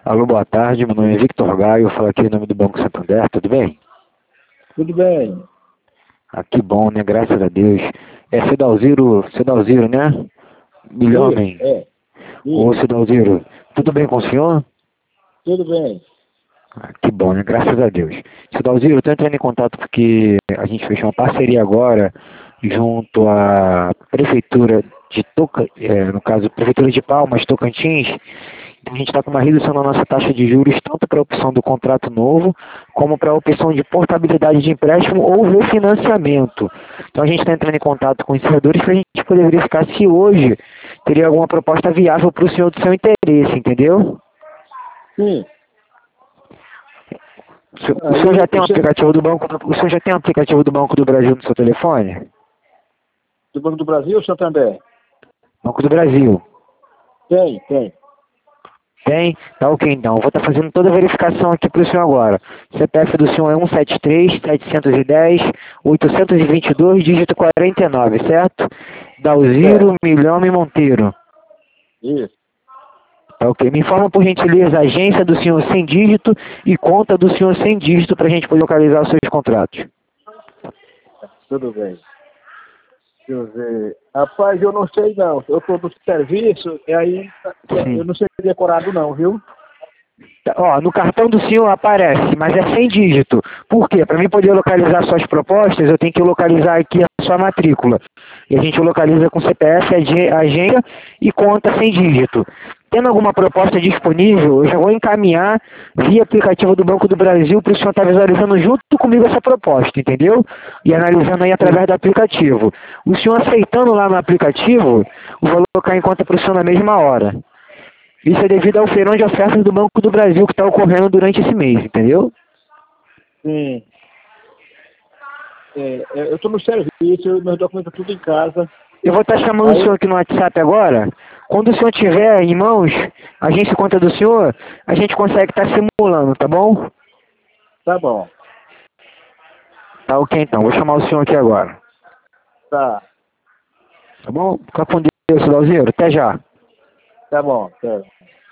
Alô, boa tarde. Meu nome é Victor Gaio. Eu falo aqui em nome do Banco Santander. Tudo bem? Tudo bem. Ah, que bom, né? Graças a Deus. É Cidalziro, né? Isso, Milhomem. Ô, isso, Cidalziro, tudo bem com o senhor? tudo bem. Ah, que bom, né? Graças a Deus. Cidalziro, eu estou entrando em contato porque a gente fechou uma parceria agora junto à Prefeitura de no caso, Prefeitura de Palmas, Tocantins. Então, a gente está com uma redução na nossa taxa de juros, tanto para a opção do contrato novo, como para a opção de portabilidade de empréstimo ou refinanciamento. Então, a gente está entrando em contato com os servidores para a gente poder verificar se hoje teria alguma proposta viável para o senhor do seu interesse, entendeu? Sim. O senhor Aí, já tem um aplicativo do Banco do Brasil no seu telefone? do Banco do Brasil, Santander? Banco do Brasil. Tem. Tem? Tá ok então. Eu vou estar fazendo toda a verificação aqui para o senhor agora. CPF do senhor é 173-710-822, dígito 49, certo? Dalziro Certo. Milhome Monteiro. Isso. Tá ok. Me informa por gentileza a agência do senhor sem dígito e conta do senhor sem dígito para a gente poder localizar os seus contratos. Tudo bem. Deixa eu ver. Rapaz, eu não sei não. Eu estou no serviço e aí eu Sim. não sei decorado não, viu? Ó, no cartão do senhor aparece, mas é sem dígito. Por quê? Para mim poder localizar suas propostas, eu tenho que localizar aqui a sua matrícula. E a gente localiza com CPF, agência e conta sem dígito. Tendo alguma proposta disponível, eu já vou encaminhar via aplicativo do Banco do Brasil para o senhor estar visualizando junto comigo essa proposta, entendeu? E analisando aí através Sim. do aplicativo. O senhor aceitando lá no aplicativo, eu vou colocar em conta para o senhor na mesma hora. Isso é devido ao feirão de ofertas do Banco do Brasil que está ocorrendo durante esse mês, entendeu? Sim. Eu estou no serviço, meus documentos tudo em casa. Eu vou estar chamando o senhor Aí, aqui no WhatsApp agora. Quando o senhor tiver em mãos, a agência conta do senhor, a gente consegue estar simulando, tá bom? tá bom. Tá ok então, vou chamar o senhor aqui agora. Tá. Tá bom? Fica com Deus, Lauzeiro. Até já. Tá bom. Tá.